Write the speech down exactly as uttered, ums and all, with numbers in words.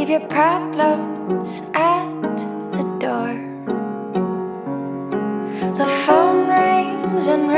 leave your problems at the door. The phone rings and